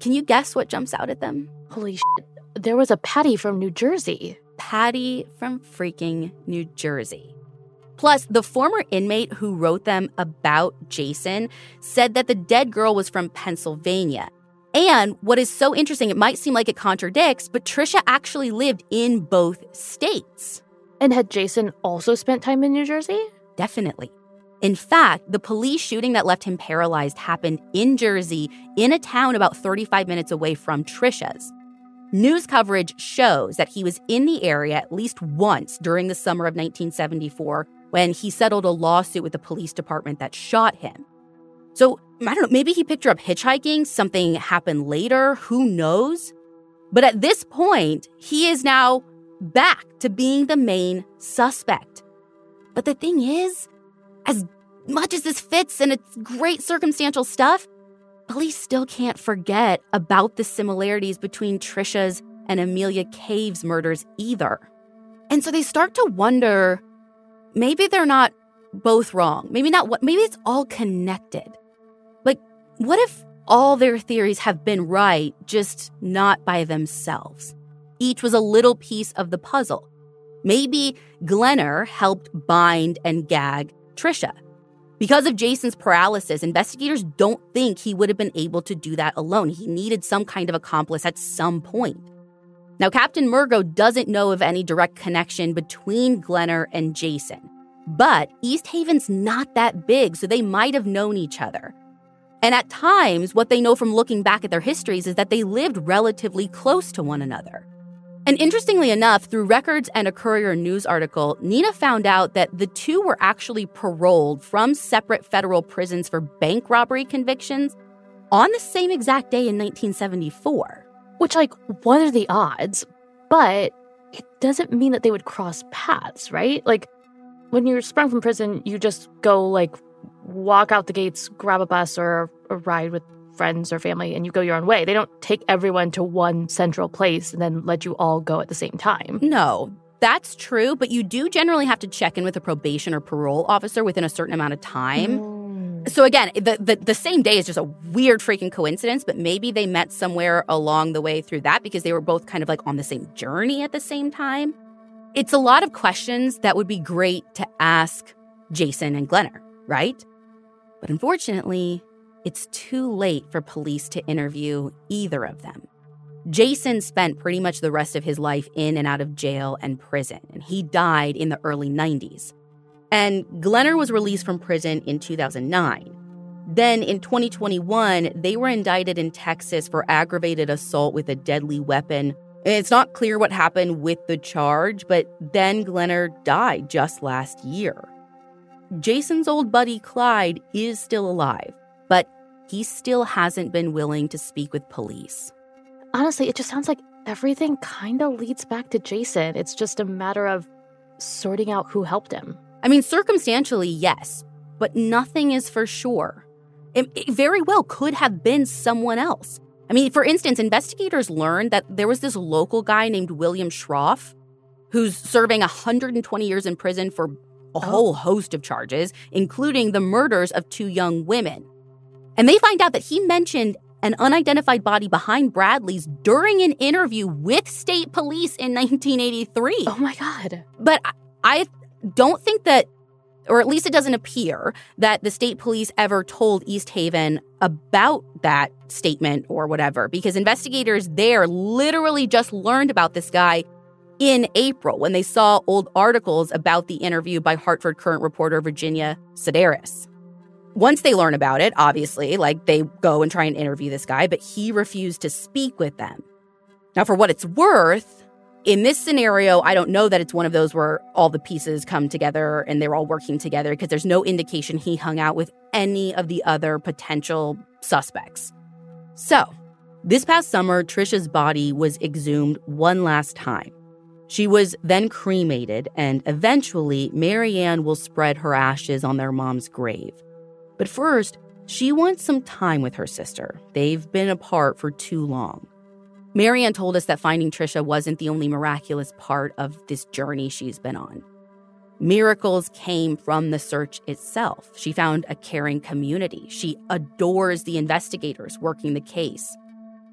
can you guess what jumps out at them? Holy shit. There was a Patty from New Jersey. Patty from freaking New Jersey. Plus, the former inmate who wrote them about Jason said that the dead girl was from Pennsylvania. And what is so interesting, it might seem like it contradicts, but Trisha actually lived in both states. And had Jason also spent time in New Jersey? Definitely. In fact, the police shooting that left him paralyzed happened in Jersey, in a town about 35 minutes away from Trisha's. News coverage shows that he was in the area at least once during the summer of 1974 when he settled a lawsuit with the police department that shot him. So, I don't know, maybe he picked her up hitchhiking, something happened later, who knows? But at this point, he is now back to being the main suspect. But the thing is, as much as this fits and it's great circumstantial stuff, police still can't forget about the similarities between Trisha's and Amelia Cave's murders either. And so they start to wonder, maybe they're not both wrong. Maybe it's all connected. Like, what if all their theories have been right, just not by themselves? Each was a little piece of the puzzle. Maybe Glenner helped bind and gag Trisha. Because of Jason's paralysis, investigators don't think he would have been able to do that alone. He needed some kind of accomplice at some point. Now, Captain Murgo doesn't know of any direct connection between Glenner and Jason. But East Haven's not that big, so they might have known each other. And at times, what they know from looking back at their histories is that they lived relatively close to one another. And interestingly enough, through records and a Courier News article, Nina found out that the two were actually paroled from separate federal prisons for bank robbery convictions on the same exact day in 1974. Which, like, what are the odds? But it doesn't mean that they would cross paths, right? Like, when you're sprung from prison, you just go, like, walk out the gates, grab a bus or a ride with friends or family, and you go your own way. They don't take everyone to one central place and then let you all go at the same time. No, that's true, but you do generally have to check in with a probation or parole officer within a certain amount of time. So again, the same day is just a weird freaking coincidence, but maybe they met somewhere along the way through that because they were both kind of like on the same journey at the same time. It's a lot of questions that would be great to ask Jason and Glenner, right? But unfortunately, it's too late for police to interview either of them. Jason spent pretty much the rest of his life in and out of jail and prison, and he died in the early 90s. And Glenner was released from prison in 2009. Then in 2021, they were indicted in Texas for aggravated assault with a deadly weapon. It's not clear what happened with the charge, but then Glenner died just last year. Jason's old buddy Clyde is still alive, but he still hasn't been willing to speak with police. Honestly, it just sounds like everything kind of leads back to Jason. It's just a matter of sorting out who helped him. I mean, circumstantially, yes, but nothing is for sure. It very well could have been someone else. I mean, for instance, investigators learned that there was this local guy named William Schroff who's serving 120 years in prison for a whole host of charges, including the murders of 2 young women. And they find out that he mentioned an unidentified body behind Bradley's during an interview with state police in 1983. Oh, my God. But I don't think that, or at least it doesn't appear, that the state police ever told East Haven about that statement or whatever, because investigators there literally just learned about this guy in April when they saw old articles about the interview by Hartford Courant reporter Virginia Sedaris. Once they learn about it, obviously, like, they go and try and interview this guy, but he refused to speak with them. Now, for what it's worth, in this scenario, I don't know that it's one of those where all the pieces come together and they're all working together, because there's no indication he hung out with any of the other potential suspects. So, this past summer, Trisha's body was exhumed one last time. She was then cremated, and eventually, Marianne will spread her ashes on their mom's grave. But first, she wants some time with her sister. They've been apart for too long. Marianne told us that finding Trisha wasn't the only miraculous part of this journey she's been on. Miracles came from the search itself. She found a caring community. She adores the investigators working the case.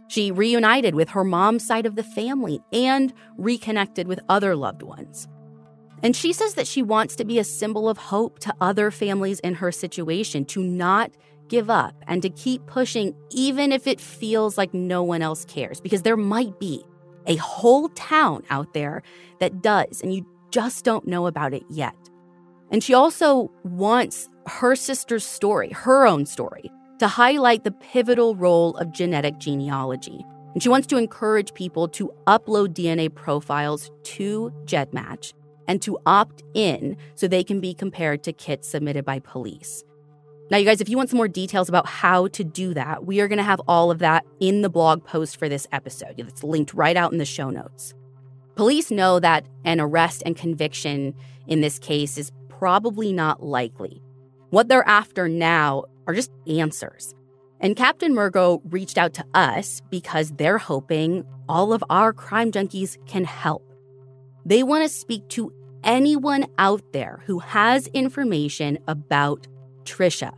She reunited with her mom's side of the family and reconnected with other loved ones. And she says that she wants to be a symbol of hope to other families in her situation, to not give up and to keep pushing even if it feels like no one else cares, because there might be a whole town out there that does, and you just don't know about it yet. And she also wants her sister's story, her own story, to highlight the pivotal role of genetic genealogy. And she wants to encourage people to upload DNA profiles to GEDmatch and to opt in so they can be compared to kits submitted by police. Now, you guys, if you want some more details about how to do that, we are going to have all of that in the blog post for this episode. It's linked right out in the show notes. Police know that an arrest and conviction in this case is probably not likely. What they're after now are just answers. And Captain Murgo reached out to us because they're hoping all of our crime junkies can help. They want to speak to anyone out there who has information about Trisha.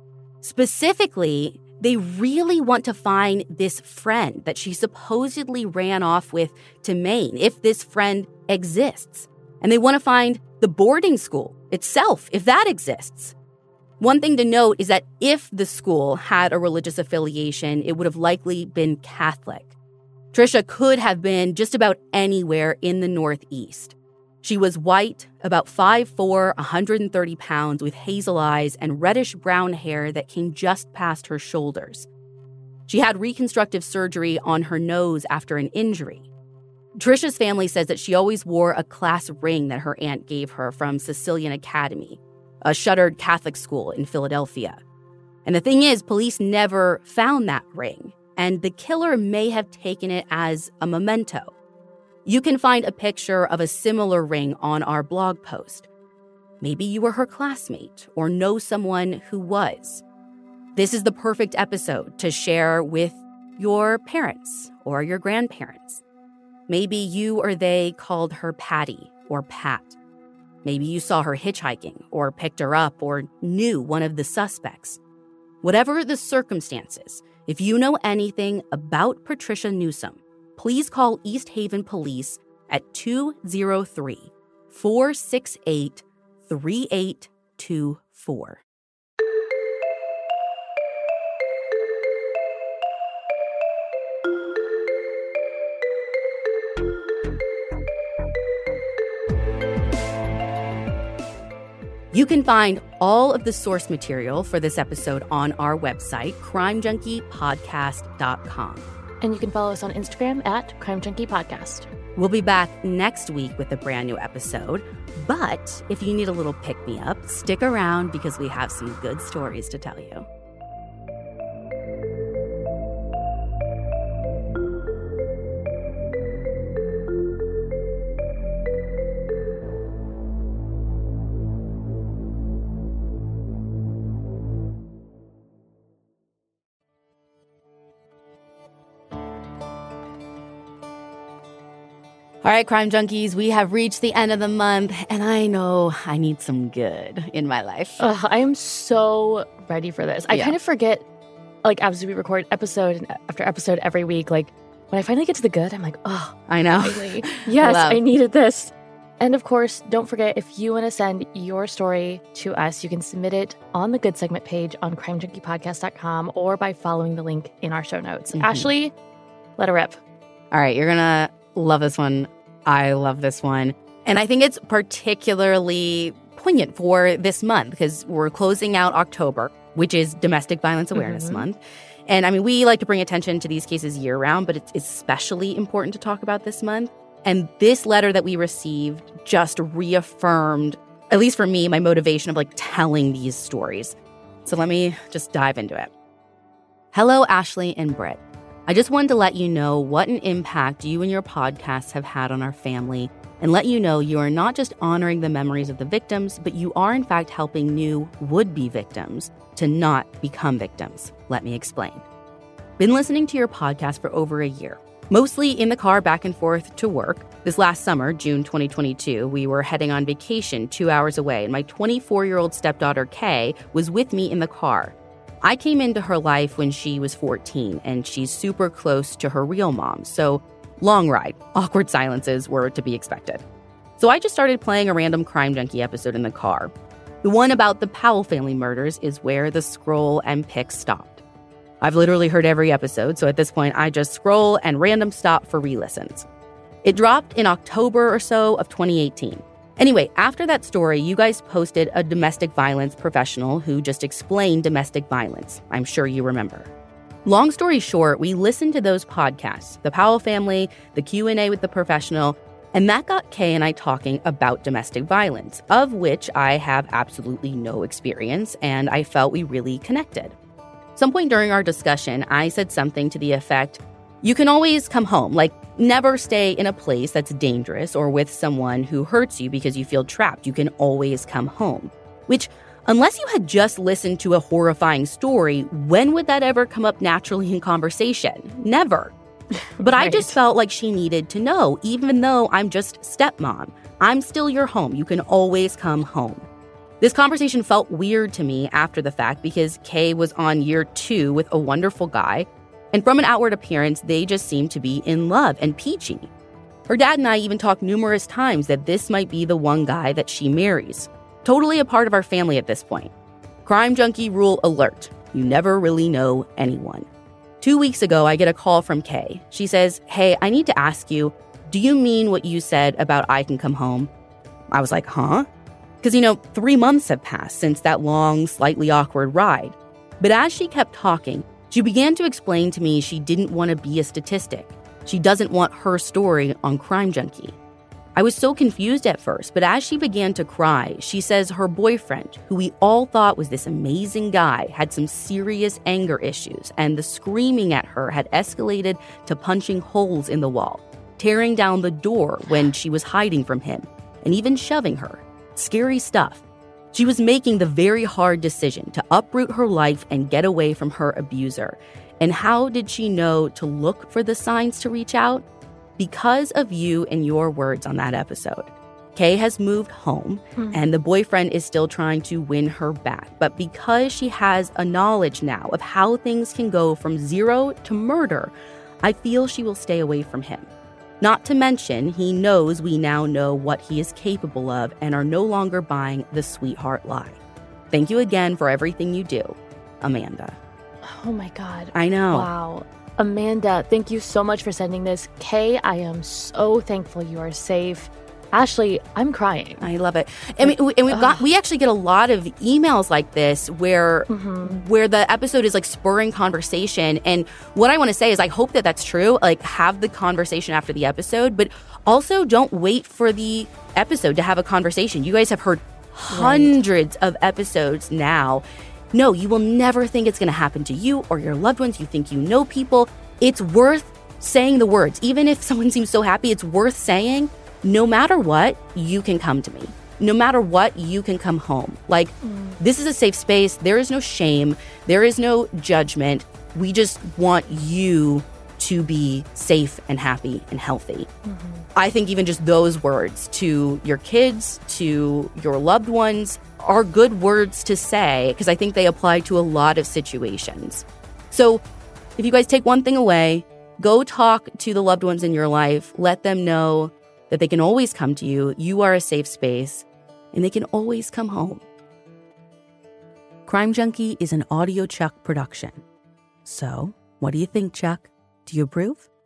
Specifically, they really want to find this friend that she supposedly ran off with to Maine, if this friend exists. And they want to find the boarding school itself, if that exists. One thing to note is that if the school had a religious affiliation, it would have likely been Catholic. Trisha could have been just about anywhere in the Northeast. She was white, about 5'4", 130 pounds, with hazel eyes and reddish-brown hair that came just past her shoulders. She had reconstructive surgery on her nose after an injury. Trisha's family says that she always wore a class ring that her aunt gave her from Sicilian Academy, a shuttered Catholic school in Philadelphia. And the thing is, police never found that ring, and the killer may have taken it as a memento. You can find a picture of a similar ring on our blog post. Maybe you were her classmate or know someone who was. This is the perfect episode to share with your parents or your grandparents. Maybe you or they called her Patty or Pat. Maybe you saw her hitchhiking or picked her up or knew one of the suspects. Whatever the circumstances, if you know anything about Patricia Newsome, please call East Haven Police at 203-468-3824. You can find all of the source material for this episode on our website, crimejunkiepodcast.com. And you can follow us on Instagram at Crime Junkie Podcast. We'll be back next week with a brand new episode. But if you need a little pick-me-up, stick around because we have some good stories to tell you. All right, Crime Junkies, we have reached the end of the month, and I know I need some good in my life. I am so ready for this. I kind of forget, like, as we record episode after episode every week, like, when I finally get to the good, I'm like, oh, I know. Finally. Yes, I needed this. And of course, don't forget, if you want to send your story to us, you can submit it on the Good Segment page on crimejunkiepodcast.com or by following the link in our show notes. Mm-hmm. Ashley, let her rip. All right, you're going to love this one. I love this one. And I think it's particularly poignant for this month because we're closing out October, which is Domestic Violence Awareness Month. And I mean, we like to bring attention to these cases year round, but it's especially important to talk about this month. And this letter that we received just reaffirmed, at least for me, my motivation of like telling these stories. So let me just dive into it. Hello, Ashley and Britt. I just wanted to let you know what an impact you and your podcasts have had on our family and let you know you are not just honoring the memories of the victims, but you are in fact helping new would-be victims to not become victims. Let me explain. Been listening to your podcast for over a year, mostly in the car back and forth to work. This last summer, June 2022, we were heading on vacation 2 hours away, and my 24-year-old stepdaughter, Kay, was with me in the car. I came into her life when she was 14, and she's super close to her real mom. So long ride, awkward silences were to be expected. So I just started playing a random Crime Junkie episode in the car. The one about the Powell family murders is where the scroll and pick stopped. I've literally heard every episode, so at this point I just scroll and random stop for re-listens. It dropped in October or so of 2018. Anyway, after that story, you guys posted a domestic violence professional who just explained domestic violence. I'm sure you remember. Long story short, we listened to those podcasts, the Powell family, the Q&A with the professional, and that got Kay and I talking about domestic violence, of which I have absolutely no experience, and I felt we really connected. Some point during our discussion, I said something to the effect, you can always come home, like never stay in a place that's dangerous or with someone who hurts you because you feel trapped. You can always come home, which unless you had just listened to a horrifying story, when would that ever come up naturally in conversation? Never. But right. I just felt like she needed to know, even though I'm just stepmom, I'm still your home. You can always come home. This conversation felt weird to me after the fact because Kay was on year 2 with a wonderful guy. And from an outward appearance, they just seemed to be in love and peachy. Her dad and I even talked numerous times that this might be the one guy that she marries. Totally a part of our family at this point. Crime Junkie rule alert. You never really know anyone. 2 weeks ago, I get a call from Kay. She says, hey, I need to ask you, do you mean what you said about I can come home? I was like, huh? Because, 3 months have passed since that long, slightly awkward ride. But as she kept talking, she began to explain to me she didn't want to be a statistic. She doesn't want her story on Crime Junkie. I was so confused at first, but as she began to cry, she says her boyfriend, who we all thought was this amazing guy, had some serious anger issues, and the screaming at her had escalated to punching holes in the wall, tearing down the door when she was hiding from him, and even shoving her. Scary stuff. She was making the very hard decision to uproot her life and get away from her abuser. And how did she know to look for the signs to reach out? Because of you and your words on that episode. Kay has moved home, and the boyfriend is still trying to win her back. But because she has a knowledge now of how things can go from zero to murder, I feel she will stay away from him. Not to mention, he knows we now know what he is capable of and are no longer buying the sweetheart lie. Thank you again for everything you do, Amanda. Oh my God. I know. Wow. Amanda, thank you so much for sending this. Kay, I am so thankful you are safe. Ashley, I'm crying. I love it. We actually get a lot of emails like this where the episode is like spurring conversation. And what I want to say is I hope that that's true. Like, have the conversation after the episode, but also don't wait for the episode to have a conversation. You guys have heard hundreds of episodes now. No, you will never think it's going to happen to you or your loved ones. You think you know people. It's worth saying the words. Even if someone seems so happy, it's worth saying, no matter what, you can come to me. No matter what, you can come home. Like, this is a safe space. There is no shame. There is no judgment. We just want you to be safe and happy and healthy. I think even just those words to your kids, to your loved ones, are good words to say because I think they apply to a lot of situations. So if you guys take one thing away, go talk to the loved ones in your life. Let them know that they can always come to you. You are a safe space, and they can always come home. Crime Junkie is an Audio Chuck production. So, what do you think, Chuck? Do you approve?